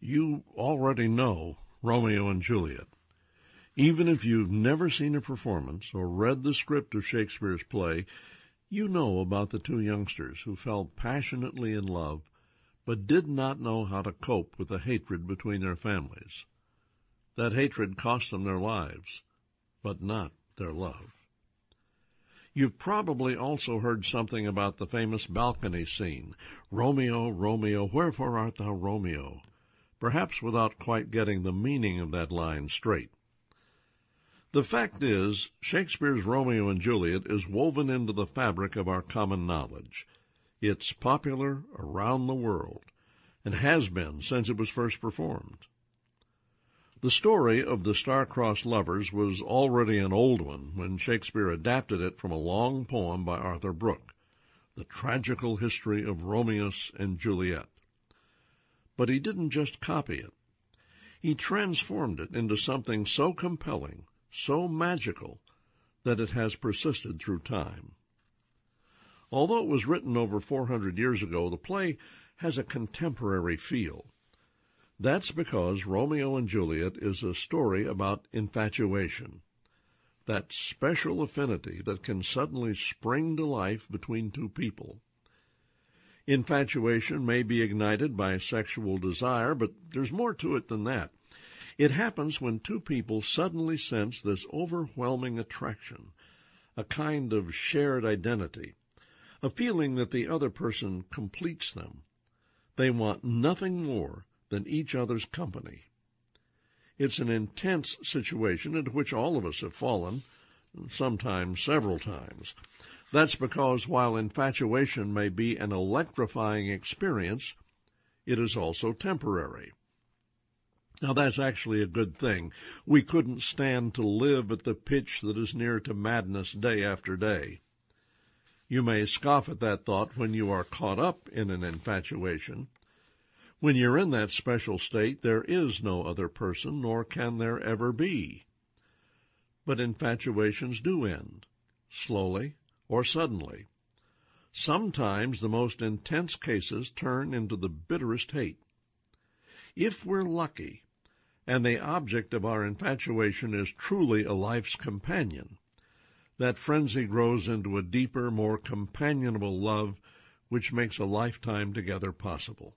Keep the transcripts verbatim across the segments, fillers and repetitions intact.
You already know Romeo and Juliet. Even if you've never seen a performance or read the script of Shakespeare's play, you know about the two youngsters who fell passionately in love but did not know how to cope with the hatred between their families. That hatred cost them their lives, but not their love. You've probably also heard something about the famous balcony scene, "Romeo, Romeo, wherefore art thou Romeo?" perhaps without quite getting the meaning of that line straight. The fact is, Shakespeare's Romeo and Juliet is woven into the fabric of our common knowledge. It's popular around the world, and has been since it was first performed. The story of the star-crossed lovers was already an old one when Shakespeare adapted it from a long poem by Arthur Brooke, The Tragical History of Romeus and Juliet. But he didn't just copy it. He transformed it into something so compelling, so magical, that it has persisted through time. Although it was written over four hundred years ago, the play has a contemporary feel. That's because Romeo and Juliet is a story about infatuation, that special affinity that can suddenly spring to life between two people. Infatuation may be ignited by sexual desire, but there's more to it than that. It happens when two people suddenly sense this overwhelming attraction, a kind of shared identity, a feeling that the other person completes them. They want nothing more than each other's company. It's an intense situation into which all of us have fallen, sometimes several times. That's because while infatuation may be an electrifying experience, it is also temporary. Now, that's actually a good thing. We couldn't stand to live at the pitch that is near to madness day after day. You may scoff at that thought when you are caught up in an infatuation. When you're in that special state, there is no other person, nor can there ever be. But infatuations do end, slowly or suddenly. Sometimes the most intense cases turn into the bitterest hate. If we're lucky, and the object of our infatuation is truly a life's companion, that frenzy grows into a deeper, more companionable love which makes a lifetime together possible.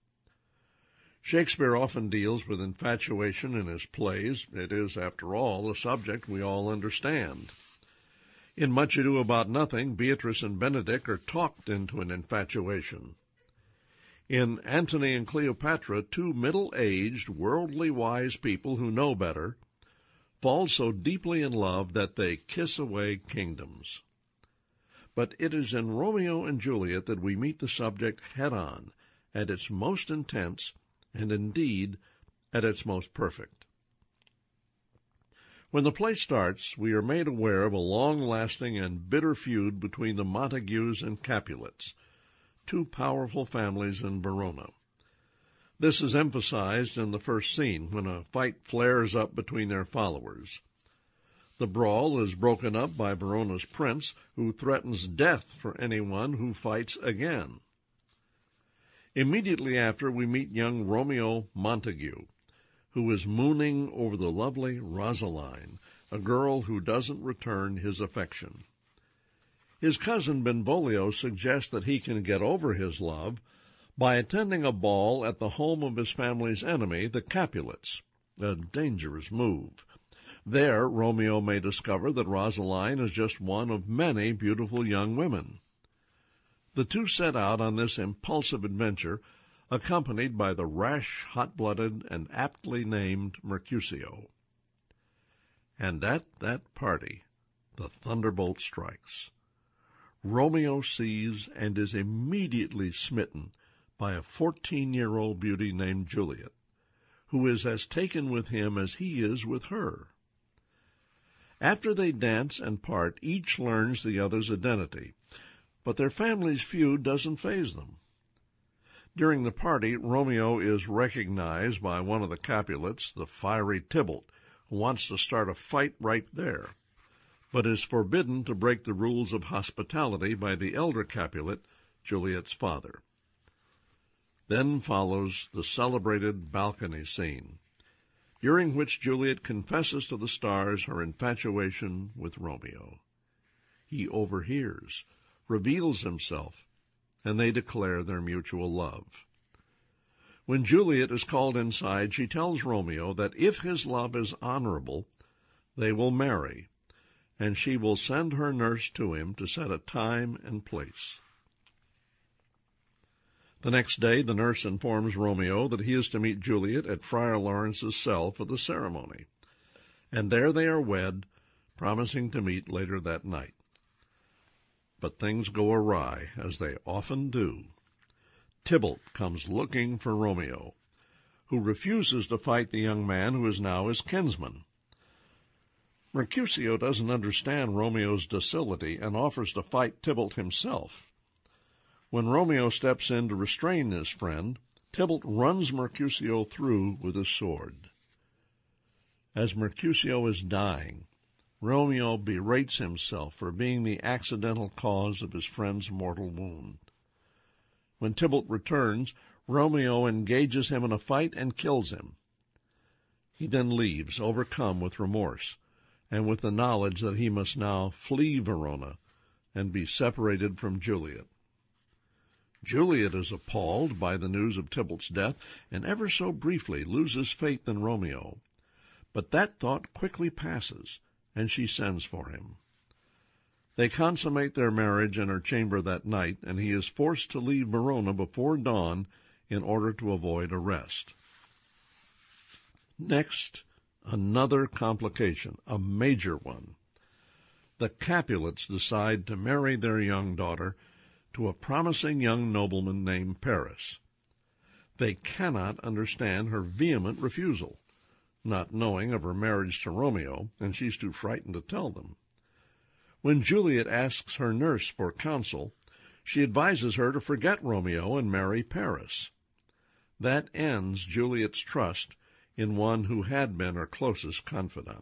Shakespeare often deals with infatuation in his plays. It is, after all, a subject we all understand. In Much Ado About Nothing, Beatrice and Benedick are talked into an infatuation. In Antony and Cleopatra, two middle-aged, worldly-wise people who know better fall so deeply in love that they kiss away kingdoms. But it is in Romeo and Juliet that we meet the subject head-on, at its most intense, and indeed at its most perfect. When the play starts, we are made aware of a long-lasting and bitter feud between the Montagues and Capulets, two powerful families in Verona. This is emphasized in the first scene, when a fight flares up between their followers. The brawl is broken up by Verona's prince, who threatens death for anyone who fights again. Immediately after, we meet young Romeo Montague, who is mooning over the lovely Rosaline, a girl who doesn't return his affection. His cousin Benvolio suggests that he can get over his love by attending a ball at the home of his family's enemy, the Capulets, a dangerous move. There, Romeo may discover that Rosaline is just one of many beautiful young women. The two set out on this impulsive adventure, accompanied by the rash, hot-blooded, and aptly named Mercutio. And at that party, the thunderbolt strikes. Romeo sees and is immediately smitten by a fourteen-year-old beauty named Juliet, who is as taken with him as he is with her. After they dance and part, each learns the other's identity, but their family's feud doesn't faze them. During the party, Romeo is recognized by one of the Capulets, the fiery Tybalt, who wants to start a fight right there, but is forbidden to break the rules of hospitality by the elder Capulet, Juliet's father. Then follows the celebrated balcony scene, during which Juliet confesses to the stars her infatuation with Romeo. He overhears, reveals himself, and they declare their mutual love. When Juliet is called inside, she tells Romeo that if his love is honorable, they will marry, and she will send her nurse to him to set a time and place. The next day, the nurse informs Romeo that he is to meet Juliet at Friar Lawrence's cell for the ceremony, and there they are wed, promising to meet later that night. But things go awry, as they often do. Tybalt comes looking for Romeo, who refuses to fight the young man who is now his kinsman. Mercutio doesn't understand Romeo's docility and offers to fight Tybalt himself. When Romeo steps in to restrain his friend, Tybalt runs Mercutio through with his sword. As Mercutio is dying, Romeo berates himself for being the accidental cause of his friend's mortal wound. When Tybalt returns, Romeo engages him in a fight and kills him. He then leaves, overcome with remorse, and with the knowledge that he must now flee Verona and be separated from Juliet. Juliet is appalled by the news of Tybalt's death, and ever so briefly loses faith in Romeo. But that thought quickly passes, and she sends for him. They consummate their marriage in her chamber that night, and he is forced to leave Verona before dawn in order to avoid arrest. Next, another complication, a major one. The Capulets decide to marry their young daughter to a promising young nobleman named Paris. They cannot understand her vehement refusal, not knowing of her marriage to Romeo, and she's too frightened to tell them. When Juliet asks her nurse for counsel, she advises her to forget Romeo and marry Paris. That ends Juliet's trust in one who had been her closest confidant.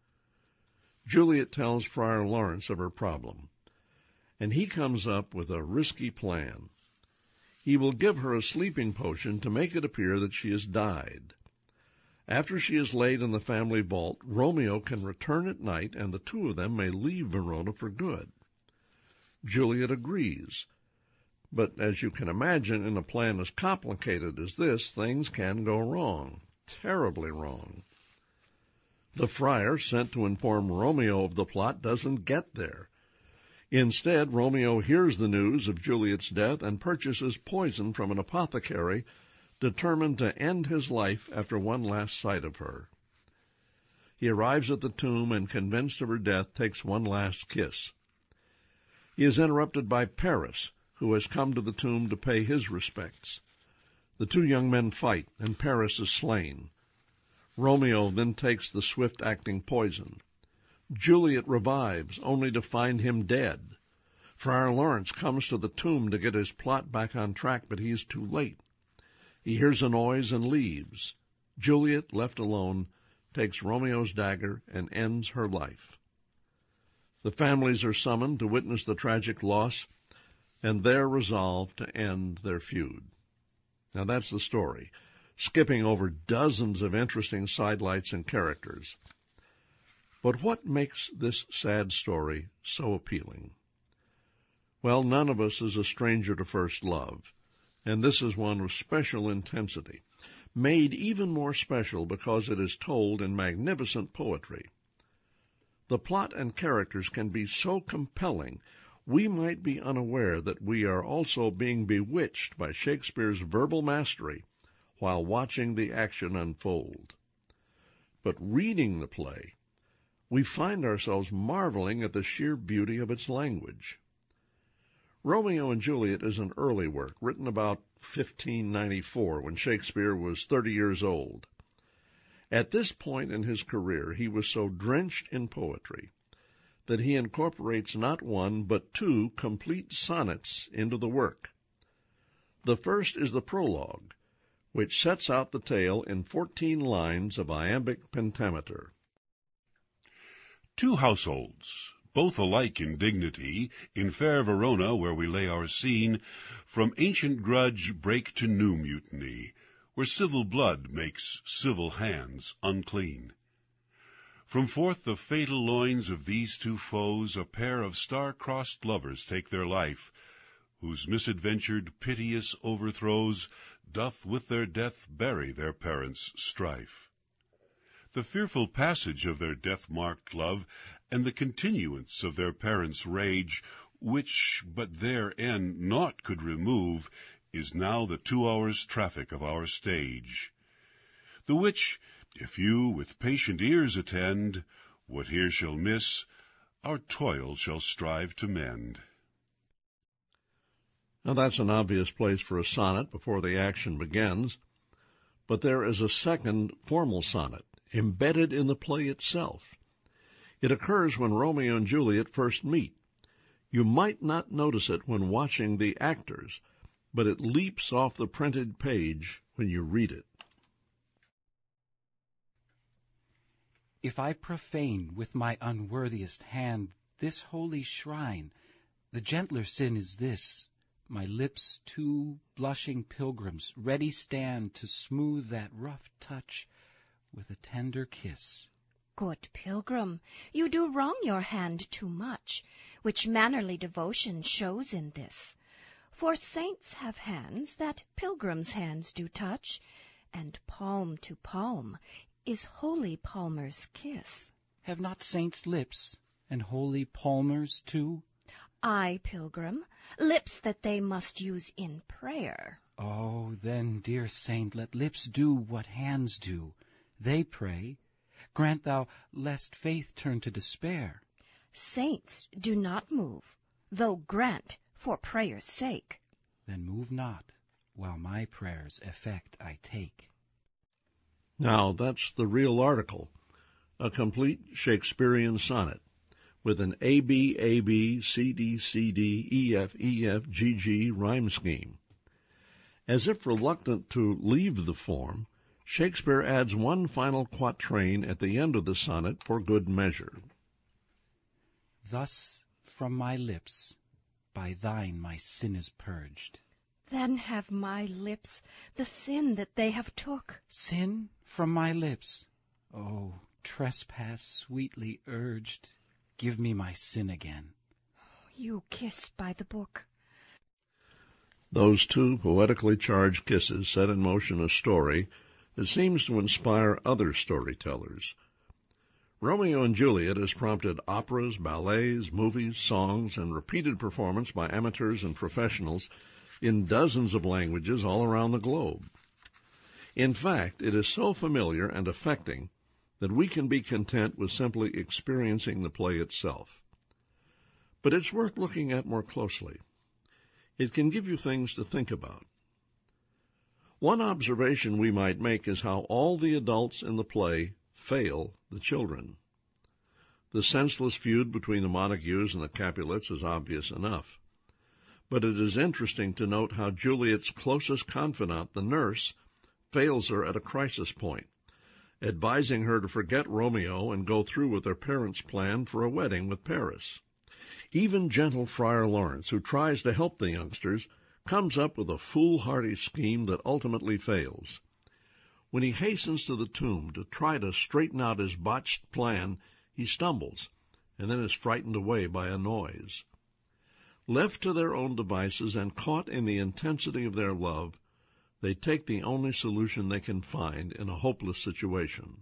Juliet tells Friar Lawrence of her problem, and he comes up with a risky plan. He will give her a sleeping potion to make it appear that she has died. After she is laid in the family vault, Romeo can return at night, and the two of them may leave Verona for good. Juliet agrees, but as you can imagine, in a plan as complicated as this, things can go wrong, terribly wrong. The friar sent to inform Romeo of the plot doesn't get there. Instead, Romeo hears the news of Juliet's death and purchases poison from an apothecary, determined to end his life after one last sight of her. He arrives at the tomb and, convinced of her death, takes one last kiss. He is interrupted by Paris, who has come to the tomb to pay his respects. The two young men fight, and Paris is slain. Romeo then takes the swift-acting poison. Juliet revives, only to find him dead. Friar Lawrence comes to the tomb to get his plot back on track, but he is too late. He hears a noise and leaves. Juliet, left alone, takes Romeo's dagger and ends her life. The families are summoned to witness the tragic loss, and there resolve to end their feud. Now that's the story, skipping over dozens of interesting sidelights and characters. But what makes this sad story so appealing? Well, none of us is a stranger to first love, and this is one of special intensity, made even more special because it is told in magnificent poetry. The plot and characters can be so compelling, we might be unaware that we are also being bewitched by Shakespeare's verbal mastery while watching the action unfold. But reading the play, we find ourselves marveling at the sheer beauty of its language. Romeo and Juliet is an early work, written about fifteen ninety-four, when Shakespeare was thirty years old. At this point in his career, he was so drenched in poetry that he incorporates not one but two complete sonnets into the work. The first is the prologue, which sets out the tale in fourteen lines of iambic pentameter. Two households, both alike in dignity, in fair Verona, where we lay our scene, from ancient grudge break to new mutiny, where civil blood makes civil hands unclean. From forth the fatal loins of these two foes, a pair of star-crossed lovers take their life, whose misadventured piteous overthrows doth with their death bury their parents' strife. The fearful passage of their death-marked love, and the continuance of their parents' rage, which but their end naught could remove, is now the two hours' traffic of our stage. The which, if you with patient ears attend, what here shall miss, our toil shall strive to mend. Now that's an obvious place for a sonnet before the action begins, but there is a second formal sonnet embedded in the play itself. It occurs when Romeo and Juliet first meet. You might not notice it when watching the actors, but it leaps off the printed page when you read it. If I profane with my unworthiest hand this holy shrine, the gentler sin is this: my lips, two blushing pilgrims, ready stand to smooth that rough touch with a tender kiss. Good pilgrim, you do wrong your hand too much, which mannerly devotion shows in this. For saints have hands that pilgrims' hands do touch, and palm to palm is holy palmer's kiss. Have not saints lips, and holy palmers too? Ay, pilgrim, lips that they must use in prayer. Oh, then, dear saint, let lips do what hands do. They pray. Grant thou, lest faith turn to despair. Saints do not move, though grant for prayer's sake. Then move not, while my prayer's effect I take. Now, that's the real article, a complete Shakespearean sonnet, with an A B A B C D C D E F E F G G rhyme scheme. As if reluctant to leave the form, Shakespeare adds one final quatrain at the end of the sonnet for good measure. Thus from my lips, by thine my sin is purged. Then have my lips the sin that they have took. Sin from my lips? Oh, trespass sweetly urged, give me my sin again. You kiss by the book. Those two poetically charged kisses set in motion a story that seems to inspire other storytellers. Romeo and Juliet has prompted operas, ballets, movies, songs, and repeated performance by amateurs and professionals in dozens of languages all around the globe. In fact, it is so familiar and affecting that we can be content with simply experiencing the play itself. But it's worth looking at more closely. It can give you things to think about. One observation we might make is how all the adults in the play fail the children. The senseless feud between the Montagues and the Capulets is obvious enough. But it is interesting to note how Juliet's closest confidant, the nurse, fails her at a crisis point, advising her to forget Romeo and go through with their parents' plan for a wedding with Paris. Even gentle Friar Lawrence, who tries to help the youngsters, comes up with a foolhardy scheme that ultimately fails. When he hastens to the tomb to try to straighten out his botched plan, he stumbles, and then is frightened away by a noise. Left to their own devices and caught in the intensity of their love, they take the only solution they can find in a hopeless situation.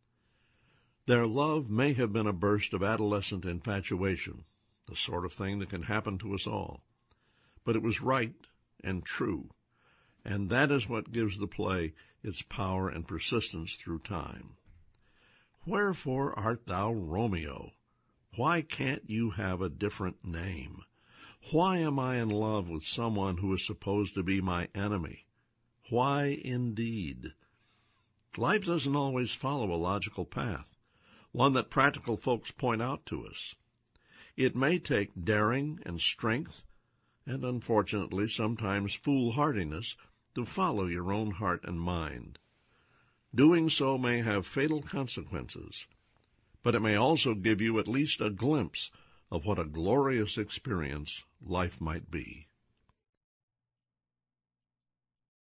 Their love may have been a burst of adolescent infatuation, the sort of thing that can happen to us all. But it was right and true, and that is what gives the play its power and persistence through time. Wherefore art thou Romeo? Why can't you have a different name? Why am I in love with someone who is supposed to be my enemy? Why indeed? Life doesn't always follow a logical path, one that practical folks point out to us. It may take daring and strength, and unfortunately sometimes foolhardiness, to follow your own heart and mind. Doing so may have fatal consequences, but it may also give you at least a glimpse of what a glorious experience life might be.